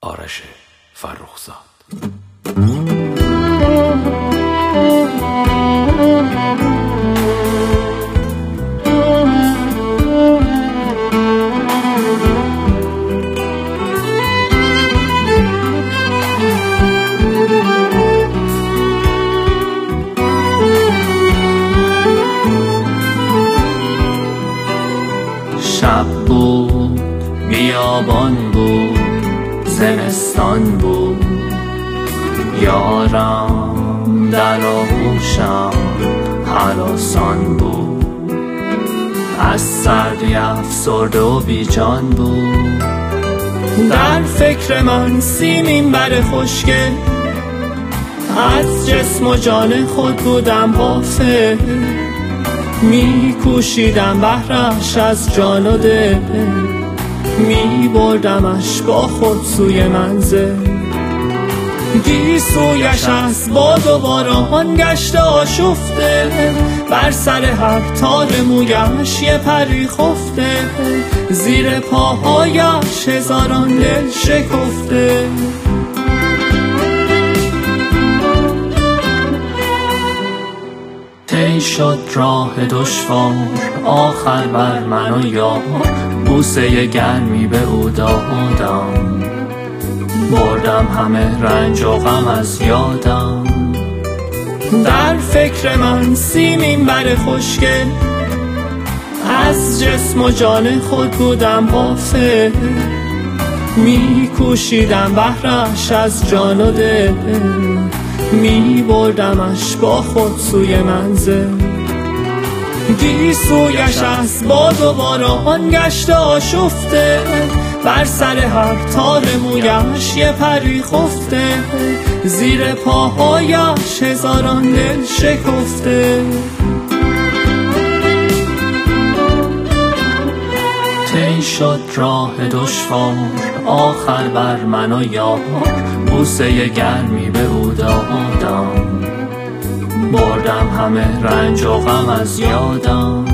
آرش فرخزاد. شب بود، بیابان بود، زمستان بود، یارم در آغوشم هراسان بود، از سردی افسرده و بیجان بود. در فکر من سیمین بر خشکه، از جسم و جان خود بودم غافل، می کوشیدم بهرش از جان و دل، می بردمش با خود سوی منزل. گیسویش از باد و باران گشته آشفته، بر سر هر تار مویش یه پری خفته، زیر پاهایش هزاران دل شکفته. طی شد راه دشوار، آخر بر من و یار، بوسه گرمی به او دادم، بردم همه رنج و غم از یادم. در فکر من سیمین بر خشکه، از جسم و جان خود بودم غافل، می کوشیدم بهرش از جان و دل، می بردمش با خود سوی منزل. گیسویش از باد و باران گشته آشفته، بر سر هر تار مویش یه پری خفته، زیر پاهایش هزاران دل شکفته. طی شد راه دشوار، آخر بر من و یار، بوسه گرمی به او دادم، بردم همه رنج و غم از یادم.